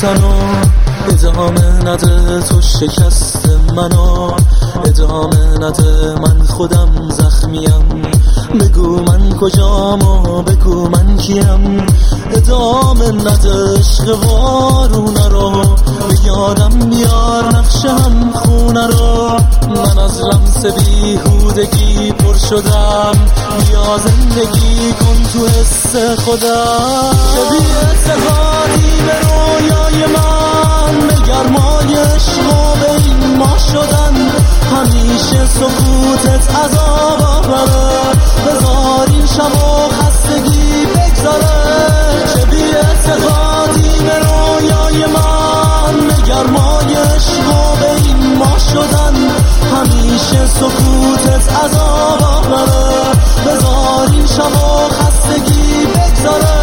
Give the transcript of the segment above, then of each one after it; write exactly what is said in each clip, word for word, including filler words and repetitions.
رفتن و ادامه نده تو شکست منو، ادامه نده من خودم زخمیم، بگو من کجام و بگو من کیم، ادامه نده عشق وارونه رو، به یادم بیار نقشه هم خونه رو، من از لمس بیهودگی پر شدم، بیا زندگی کن تو حس خودم، شبیه اعتقادی به رویای من، به گرمای عشق و به این ما شدن، همیشه سکوتت عذاب آوره، بذار این شب و خستگی بگذاره، شبیه اعتقادی به رویای من، به گرمای عشق و به این ما شدن، همیشه سکوتت عذاب آوره، بذار این شب و خستگی بگذاره.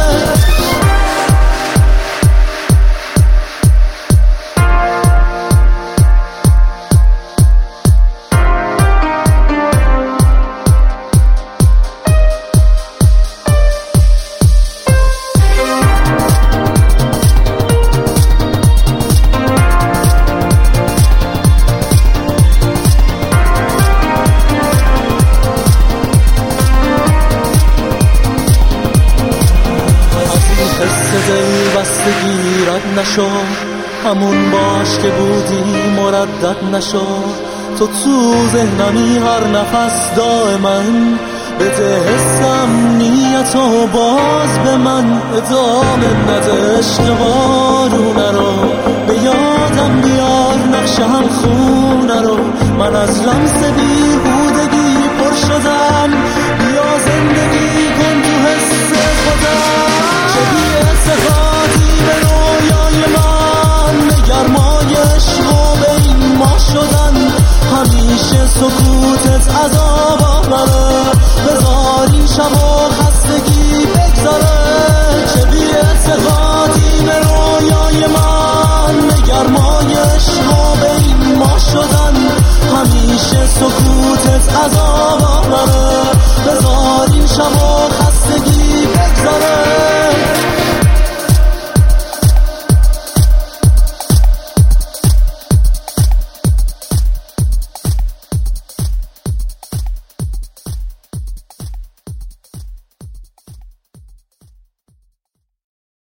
دل بستگی رد نشو، همون باش که بودی مردد نشو، تو تو ذهنمی هر نفس دائما، بده حسم نیتو باز به من، ادامه نده عشق وارونه رو، به یادم بیار نقشه هم خونه رو، من از لمس بیهود